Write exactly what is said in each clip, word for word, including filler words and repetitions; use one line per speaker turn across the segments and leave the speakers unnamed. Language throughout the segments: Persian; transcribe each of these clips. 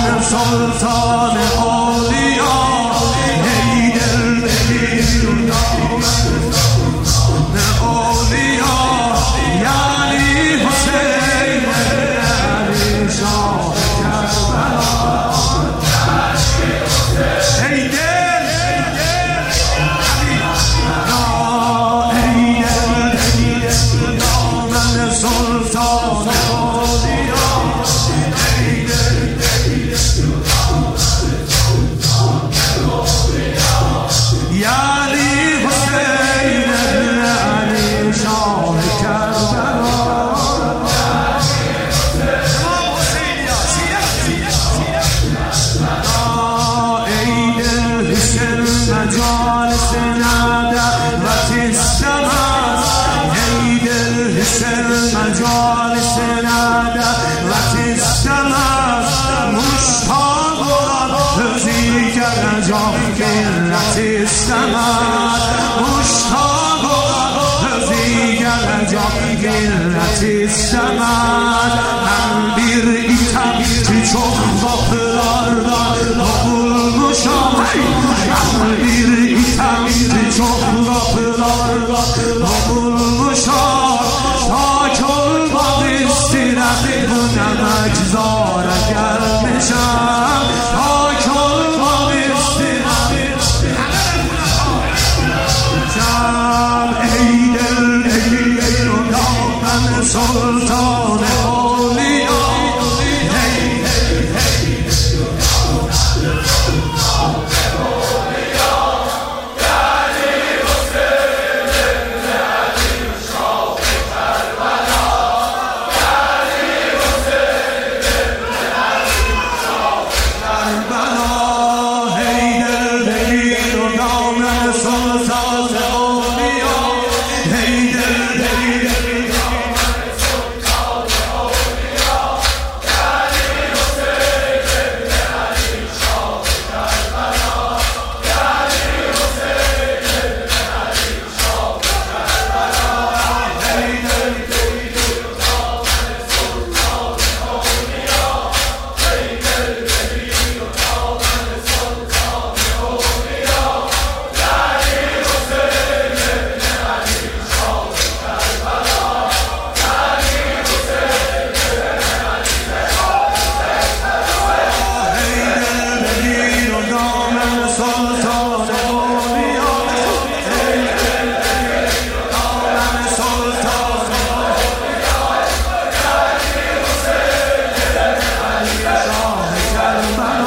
سلطان اولیا حیدر اولیا یعنی حسین علی شاه کربلا حیدر حیدر دامن سلطان اولیا یعنی حسین علی شاه کربلا عید الحسین مجالس ندعوت السماء عید الحسین مجالس ندعوت السماء مشتاق دیگر جا قلت السماء مشتاق دیگر جا قلت السماء هم bir item ki çok kapılardan bulmuş hem bir item ki çok kapılardan bulmuş ta ki olmak istedim bu demek zara gelmişim ta ki olmak istedim can eyler eyler ben sultan evliya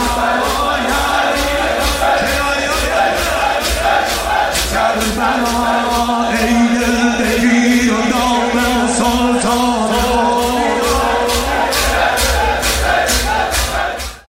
Bye.